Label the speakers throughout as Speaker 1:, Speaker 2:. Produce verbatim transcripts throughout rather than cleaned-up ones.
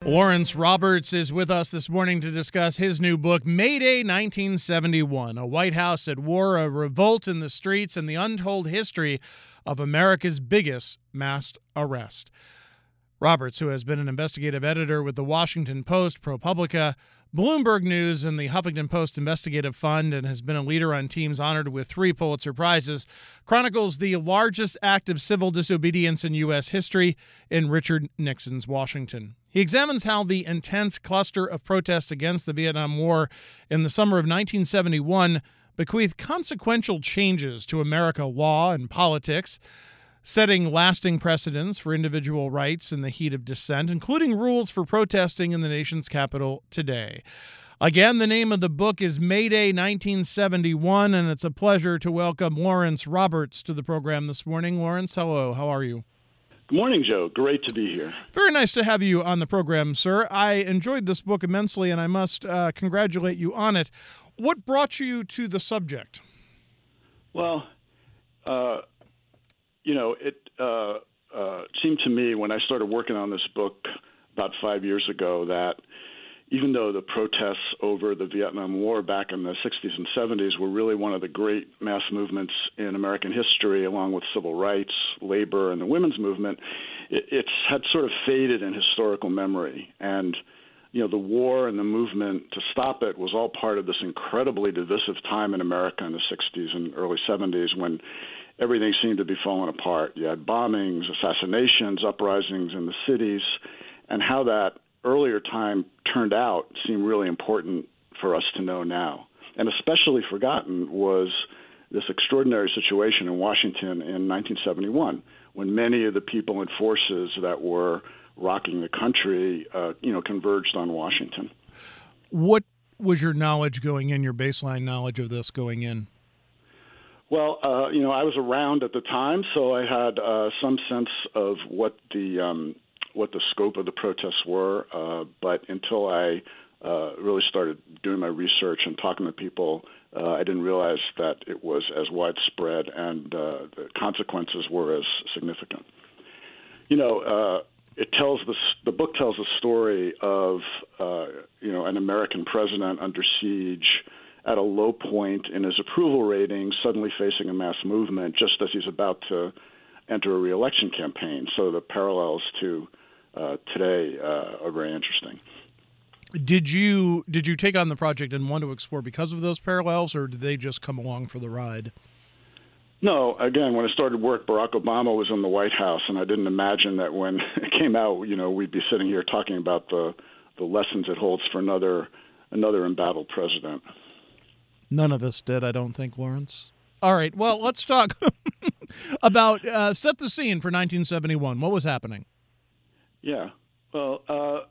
Speaker 1: Lawrence Roberts is with us this morning to discuss his new book, May Day nineteen seventy-one, A White House at War, a Revolt in the Streets, and the Untold History of America's Biggest Mass Arrest. Roberts, who has been an investigative editor with The Washington Post, ProPublica, Bloomberg News, and the Huffington Post Investigative Fund, and has been a leader on teams honored with three Pulitzer Prizes, chronicles the largest act of civil disobedience in U S history in Richard Nixon's Washington. He examines how the intense cluster of protests against the Vietnam War in the summer of nineteen seventy-one bequeathed consequential changes to American law and politics, setting lasting precedents for individual rights in the heat of dissent, including rules for protesting in the nation's capital today. Again, the name of the book is May Day nineteen seventy-one, and it's a pleasure to welcome Lawrence Roberts to the program this morning. Lawrence, hello. How are you?
Speaker 2: Good morning, Joe. Great to be here.
Speaker 1: Very nice to have you on the program, sir. I enjoyed this book immensely, and I must uh, congratulate you on it. What brought you to the subject?
Speaker 2: Well, uh, you know, it uh, uh, seemed to me when I started working on this book about five years ago that even though the protests over the Vietnam War back in the sixties and seventies were really one of the great mass movements in American history, along with civil rights, labor, and the women's movement, it, it's had sort of faded in historical memory. And, you know, the war and the movement to stop it was all part of this incredibly divisive time in America in the sixties and early seventies when everything seemed to be falling apart. You had bombings, assassinations, uprisings in the cities, and how that earlier time turned out seemed really important for us to know now. And especially forgotten was this extraordinary situation in Washington in nineteen seventy-one, when many of the people and forces that were rocking the country, uh, you know, converged on Washington.
Speaker 1: What was your knowledge going in, your baseline knowledge of this going in?
Speaker 2: Well, uh, you know, I was around at the time, so I had uh, some sense of what the um, what the scope of the protests were. Uh, but until I uh, really started doing my research and talking to people, uh, I didn't realize that it was as widespread and uh, the consequences were as significant. You know, uh, it tells this. The book tells a story of uh, you know an American president under siege, at a low point in his approval rating, suddenly facing a mass movement just as he's about to enter a re-election campaign. So the parallels to uh, today uh, are very interesting.
Speaker 1: Did you did you take on the project and want to explore because of those parallels, or did they just come along for the ride?
Speaker 2: No, again, when I started work, Barack Obama was in the White House, and I didn't imagine that when it came out, you know, we'd be sitting here talking about the, the lessons it holds for another another embattled president.
Speaker 1: None of us did, I don't think, Lawrence. All right, well, let's talk about, uh, set the scene for nineteen seventy-one. What was happening?
Speaker 2: Yeah, well, uh,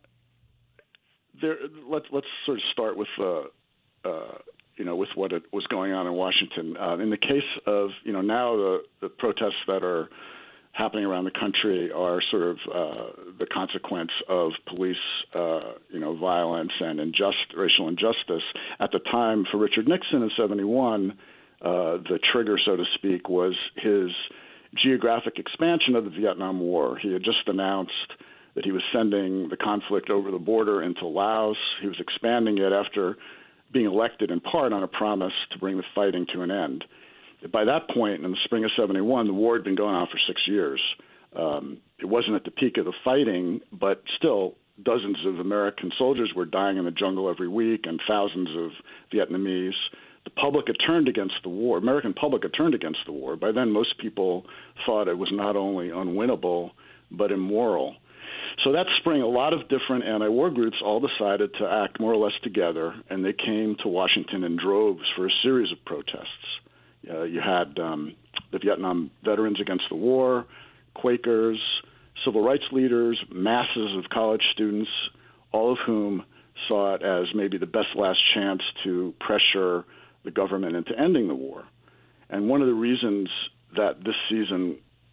Speaker 2: there. Let's let's sort of start with, uh, uh, you know, with what it was going on in Washington. Uh, in the case of, you know, now the, the protests that are happening around the country are sort of uh, the consequence of police, uh, you know, violence and injust, racial injustice. At the time, for Richard Nixon in seventy-one, uh, the trigger, so to speak, was his geographic expansion of the Vietnam War. He had just announced that he was sending the conflict over the border into Laos. He was expanding it after being elected in part on a promise to bring the fighting to an end. By that point, in the spring of seventy-one, the war had been going on for six years. Um, it wasn't at the peak of the fighting, but still dozens of American soldiers were dying in the jungle every week and thousands of Vietnamese. The public had turned against the war. American public had turned against the war. By then, most people thought it was not only unwinnable, but immoral. So that spring, a lot of different anti-war groups all decided to act more or less together, and they came to Washington in droves for a series of protests. Uh, you had um, the Vietnam Veterans Against the War, Quakers, civil rights leaders, masses of college students, all of whom saw it as maybe the best last chance to pressure the government into ending the war. And one of the reasons that this season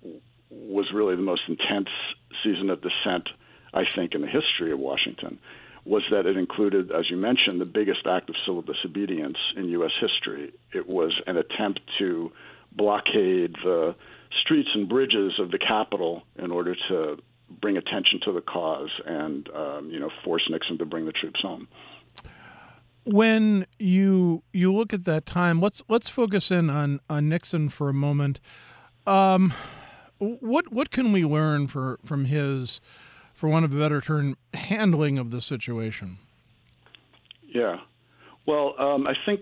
Speaker 2: was really the most intense season of dissent, I think, in the history of Washington, was that it included, as you mentioned, the biggest act of civil disobedience in U S history. It was an attempt to blockade the streets and bridges of the Capitol in order to bring attention to the cause and, um, you know, force Nixon to bring the troops home.
Speaker 1: When you you look at that time, let's let's focus in on, on Nixon for a moment. Um, what what can we learn for from his, for want of a better term, handling of the situation?
Speaker 2: Yeah, well, um, I think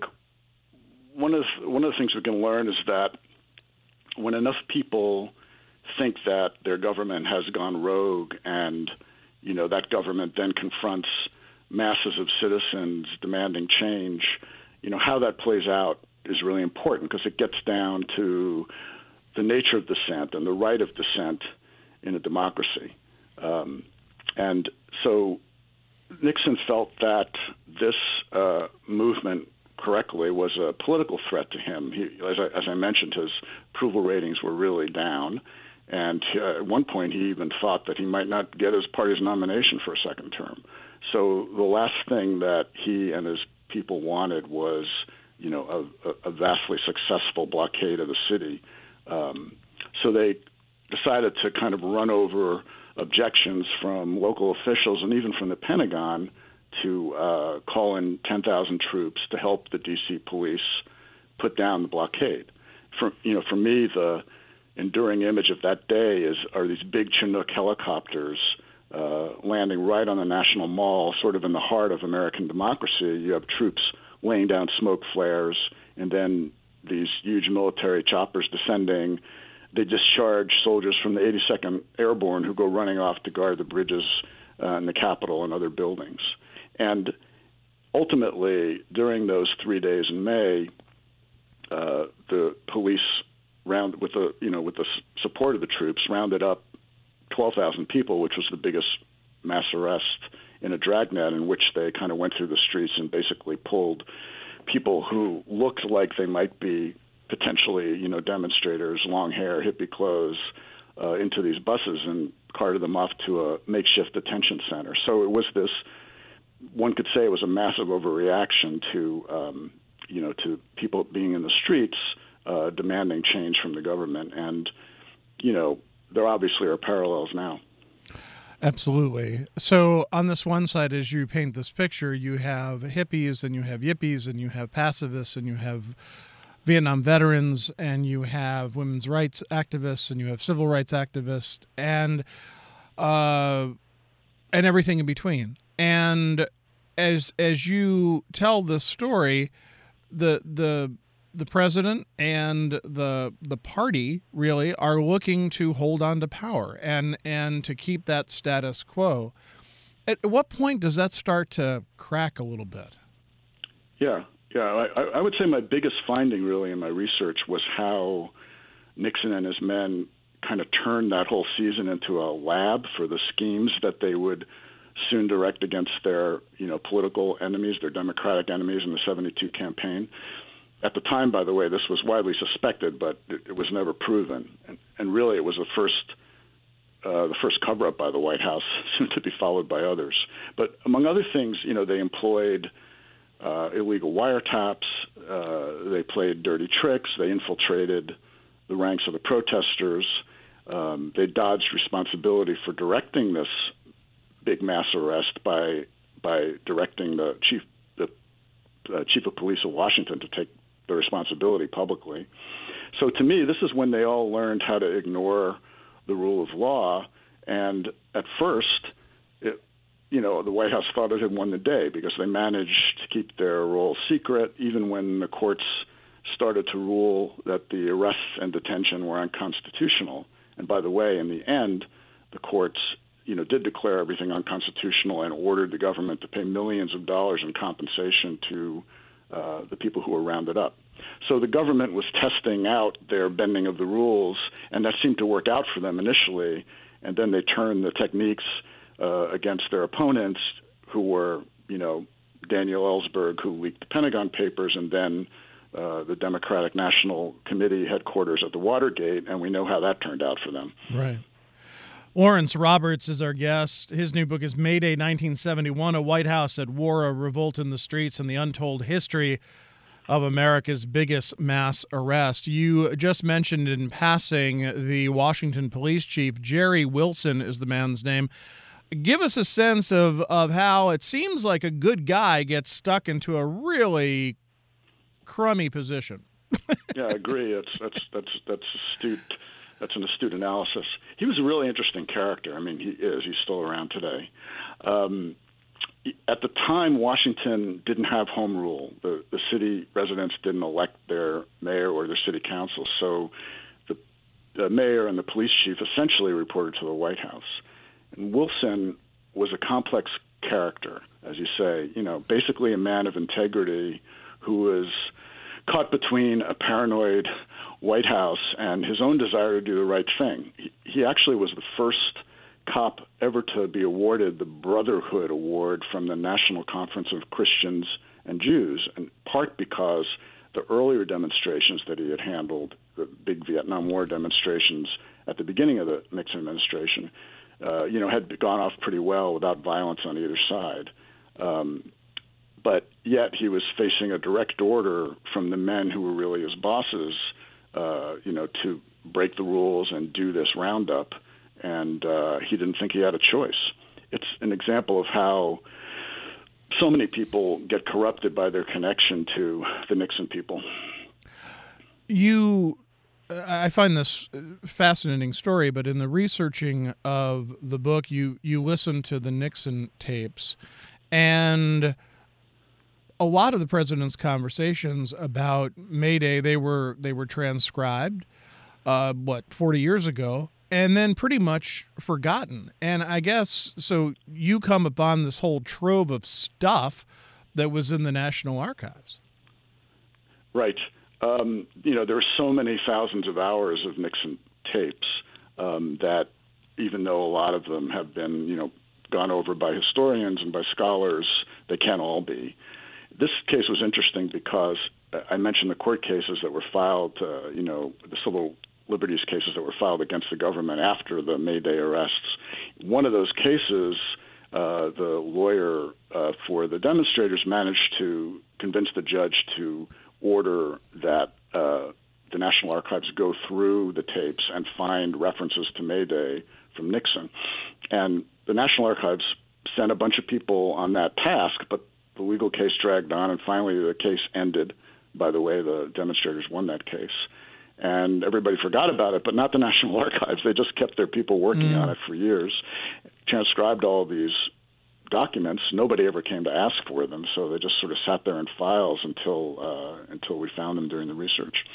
Speaker 2: one of one of the things we can learn is that when enough people think that their government has gone rogue, and you know that government then confronts masses of citizens demanding change, you know, how that plays out is really important, because it gets down to the nature of dissent and the right of dissent in a democracy. Um, and so Nixon felt that this uh, movement correctly was a political threat to him. He, as, I, as I mentioned, his approval ratings were really down. And uh, at one point, he even thought that he might not get his party's nomination for a second term. So the last thing that he and his people wanted was, you know, a, a vastly successful blockade of the city. Um, so they decided to kind of run over objections from local officials and even from the Pentagon to uh, call in ten thousand troops to help the D C police put down the blockade. For, you know, for me, the enduring image of that day is are these big Chinook helicopters uh, landing right on the National Mall, sort of in the heart of American democracy. You have troops laying down smoke flares, and then these huge military choppers descending. They discharge soldiers from the eighty-second Airborne who go running off to guard the bridges uh, in the Capitol and other buildings. And ultimately, during those three days in May, uh, the police round with the you know with the support of the troops rounded up twelve thousand people, which was the biggest mass arrest in a dragnet, in which they kind of went through the streets and basically pulled people who looked like they might be potentially, you know, demonstrators, long hair, hippie clothes, uh, into these buses and carted them off to a makeshift detention center. So it was this, one could say it was a massive overreaction to, um, you know, to people being in the streets uh, demanding change from the government. And, you know, there obviously are parallels now.
Speaker 1: Absolutely. So on this one side, as you paint this picture, you have hippies and you have yippies and you have pacifists and you have Vietnam veterans and you have women's rights activists and you have civil rights activists and uh, and everything in between. And as as you tell this story, the the the president and the the party really are looking to hold on to power and and to keep that status quo. At what point does that start to crack a little bit?
Speaker 2: Yeah, yeah. I, I would say my biggest finding really in my research was how Nixon and his men kind of turned that whole season into a lab for the schemes that they would soon direct against their, you know, political enemies, their Democratic enemies in the seventy-two campaign. At the time, by the way, this was widely suspected, but it, it was never proven. And, and really, it was the first uh, the first cover-up by the White House, soon to be followed by others. But among other things, you know, they employed uh, illegal wiretaps. Uh, they played dirty tricks. They infiltrated the ranks of the protesters. Um, they dodged responsibility for directing this big mass arrest by by directing the chief the uh, chief of police of Washington to take the responsibility publicly. So to me, this is when they all learned how to ignore the rule of law. And at first, it, you know, the White House thought it had won the day because they managed to keep their role secret, even when the courts started to rule that the arrests and detention were unconstitutional. And by the way, in the end, the courts, you know, did declare everything unconstitutional and ordered the government to pay millions of dollars in compensation to uh, the people who were rounded up. So the government was testing out their bending of the rules, and that seemed to work out for them initially. And then they turned the techniques uh, against their opponents, who were, you know, Daniel Ellsberg, who leaked the Pentagon Papers, and then uh, the Democratic National Committee headquarters at the Watergate, and we know how that turned out for them.
Speaker 1: Right. Lawrence Roberts is our guest. His new book is May Day nineteen seventy-one, A White House at War, A Revolt in the Streets and the Untold History of America's biggest mass arrest. You just mentioned in passing the Washington police chief. Jerry Wilson is the man's name. Give us a sense of, of how it seems like a good guy gets stuck into a really crummy position.
Speaker 2: Yeah, I agree. That's that's that's that's astute. That's an astute analysis. He was a really interesting character. I mean, he is. He's still around today. Um, At the time, Washington didn't have home rule. The, the city residents didn't elect their mayor or their city council, so the, the mayor and the police chief essentially reported to the White House. And Wilson was a complex character, as you say, you know, basically a man of integrity who was caught between a paranoid White House and his own desire to do the right thing. He, he actually was the first cop ever to be awarded the Brotherhood Award from the National Conference of Christians and Jews, in part because the earlier demonstrations that he had handled, the big Vietnam War demonstrations at the beginning of the Nixon administration, uh, you know, had gone off pretty well without violence on either side. Um, but yet he was facing a direct order from the men who were really his bosses, uh, you know, to break the rules and do this roundup. And uh, he didn't think he had a choice. It's an example of how so many people get corrupted by their connection to the Nixon people.
Speaker 1: You, I find this a fascinating story, but in the researching of the book, you, you listen to the Nixon tapes, and a lot of the president's conversations about May Day, they were, they were transcribed, uh, what, forty years ago, and then pretty much forgotten. And I guess, so you come upon this whole trove of stuff that was in the National Archives.
Speaker 2: Right. Um, you know, there are so many thousands of hours of Nixon tapes um, that even though a lot of them have been, you know, gone over by historians and by scholars, they can't all be. This case was interesting because I mentioned the court cases that were filed, uh, you know, the civil liberties cases that were filed against the government after the May Day arrests. One of those cases, uh, the lawyer uh, for the demonstrators managed to convince the judge to order that uh, the National Archives go through the tapes and find references to May Day from Nixon. And the National Archives sent a bunch of people on that task, but the legal case dragged on, and finally the case ended. By the way, the demonstrators won that case. And everybody forgot about it, but not the National Archives. They just kept their people working mm. on it for years, transcribed all these documents. Nobody ever came to ask for them, so they just sort of sat there in files until uh, until we found them during the research.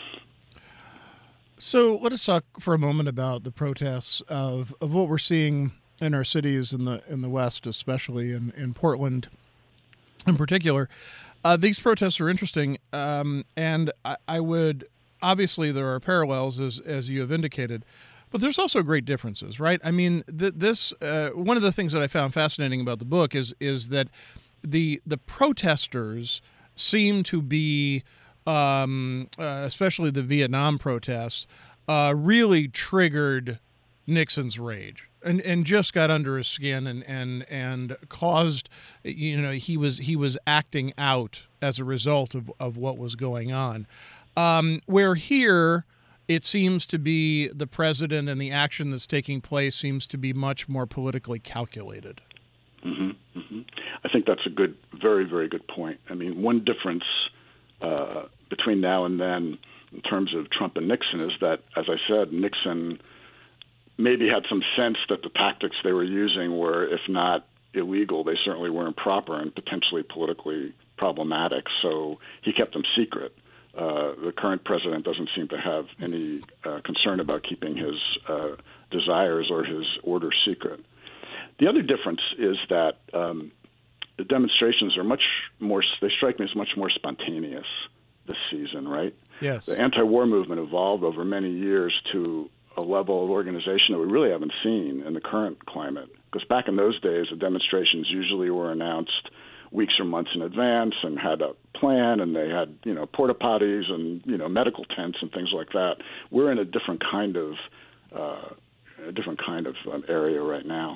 Speaker 1: So let us talk for a moment about the protests of, of what we're seeing in our cities in the in the West, especially in, in Portland in particular. Uh, these protests are interesting, um, and I, I would... Obviously, there are parallels, as as you have indicated, but there's also great differences, right? I mean, th- this uh, one of the things that I found fascinating about the book is is that the the protesters seem to be, um, uh, especially the Vietnam protests, uh, really triggered Nixon's rage and and just got under his skin and and and caused, you know, he was he was acting out as a result of of what was going on. Um, where here, it seems to be the president and the action that's taking place seems to be much more politically calculated.
Speaker 2: Mm-hmm, mm-hmm. I think that's a good, very, very good point. I mean, one difference uh, between now and then in terms of Trump and Nixon is that, as I said, Nixon maybe had some sense that the tactics they were using were, if not illegal, they certainly were improper and potentially politically problematic, so he kept them secret. Uh, the current president doesn't seem to have any uh, concern about keeping his uh, desires or his orders secret. The other difference is that um, the demonstrations are much more, they strike me as much more spontaneous this season, right?
Speaker 1: Yes.
Speaker 2: The anti-war movement evolved over many years to a level of organization that we really haven't seen in the current climate. Because back in those days, the demonstrations usually were announced weeks or months in advance and had a plan, and they had, you know, porta potties and, you know, medical tents and things like that. We're in a different kind of uh, a different kind of um, area right now.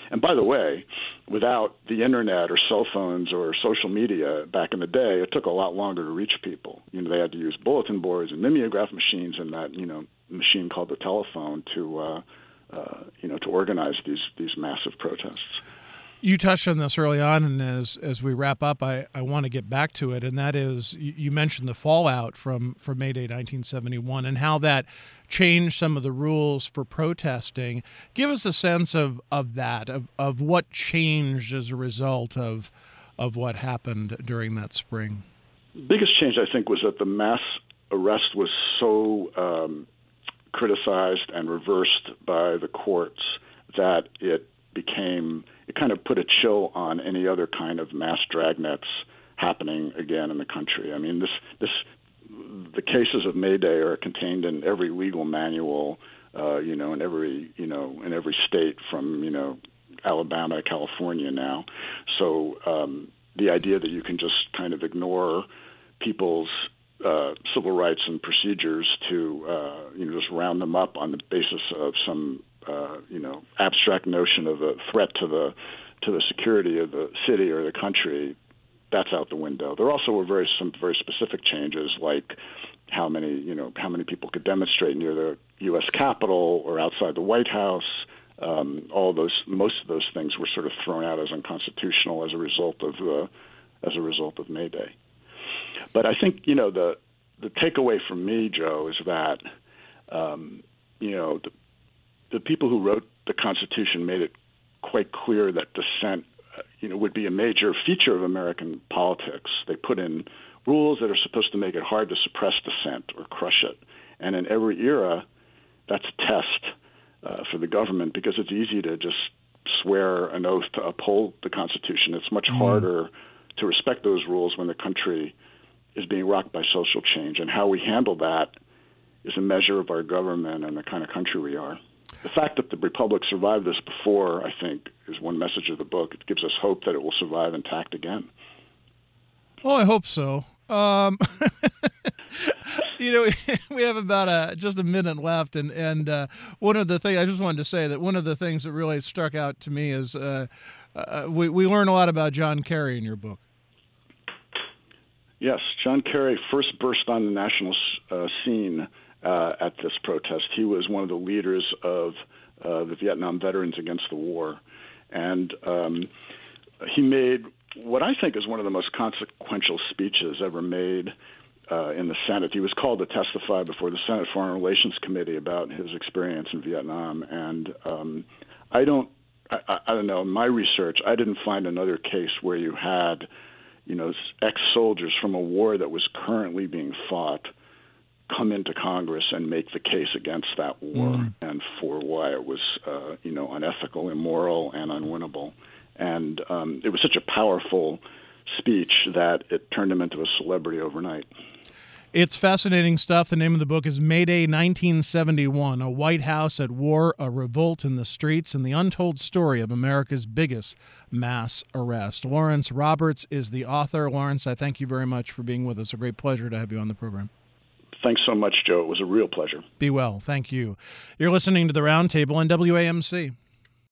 Speaker 2: And by the way, without the internet or cell phones or social media back in the day, it took a lot longer to reach people. You know, they had to use bulletin boards and mimeograph machines and that, you know, machine called the telephone to, uh, uh, you know, to organize these these massive protests.
Speaker 1: You touched on this early on, and as as we wrap up, I, I want to get back to it, and that is, you, you mentioned the fallout from, from May Day nineteen seventy-one and how that changed some of the rules for protesting. Give us a sense of, of that, of, of what changed as a result of of what happened during that spring.
Speaker 2: The biggest change, I think, was that the mass arrest was so um, criticized and reversed by the courts that it became, it kind of put a chill on any other kind of mass dragnets happening again in the country. I mean, this, this, the cases of May Day are contained in every legal manual, uh, you know, in every, you know, in every state from, you know, Alabama to California now. So um, the idea that you can just kind of ignore people's uh, civil rights and procedures to, uh, you know, just round them up on the basis of some Uh, you know, abstract notion of a threat to the to the security of the city or the country, that's out the window. There also were very some very specific changes, like how many you know how many people could demonstrate near the U S Capitol or outside the White House. Um, all those most of those things were sort of thrown out as unconstitutional as a result of the as a result of May Day. But I think you know the the takeaway from me, Joe, is that um, you know the The people who wrote the Constitution made it quite clear that dissent, uh, you know, would be a major feature of American politics. They put in rules that are supposed to make it hard to suppress dissent or crush it. And in every era, that's a test uh, for the government because it's easy to just swear an oath to uphold the Constitution. It's much mm. harder to respect those rules when the country is being rocked by social change. And how we handle that is a measure of our government and the kind of country we are. The fact that the Republic survived this before, I think, is one message of the book. It gives us hope that it will survive intact again.
Speaker 1: Well, I hope so. Um, you know, we have about a, just a minute left, and and uh, one of the things I just wanted to say that one of the things that really struck out to me is uh, uh, we we learn a lot about John Kerry in your book.
Speaker 2: Yes, John Kerry first burst on the national uh, scene Uh, at this protest. He was one of the leaders of uh, the Vietnam Veterans Against the War. And um, he made what I think is one of the most consequential speeches ever made uh, in the Senate. He was called to testify before the Senate Foreign Relations Committee about his experience in Vietnam. And um, I don't, I, I don't know, in my research, I didn't find another case where you had, you know, ex-soldiers from a war that was currently being fought come into Congress and make the case against that war mm. and for why it was, uh, you know, unethical, immoral, and unwinnable. And um, it was such a powerful speech that it turned him into a celebrity overnight.
Speaker 1: It's fascinating stuff. The name of the book is May Day nineteen seventy-one, A White House at War, a Revolt in the Streets, and the Untold Story of America's Biggest Mass Arrest. Lawrence Roberts is the author. Lawrence, I thank you very much for being with us. A great pleasure to have you on the program.
Speaker 2: Thanks so much, Joe. It was a real pleasure.
Speaker 1: Be well. Thank you. You're listening to The Roundtable on W A M C.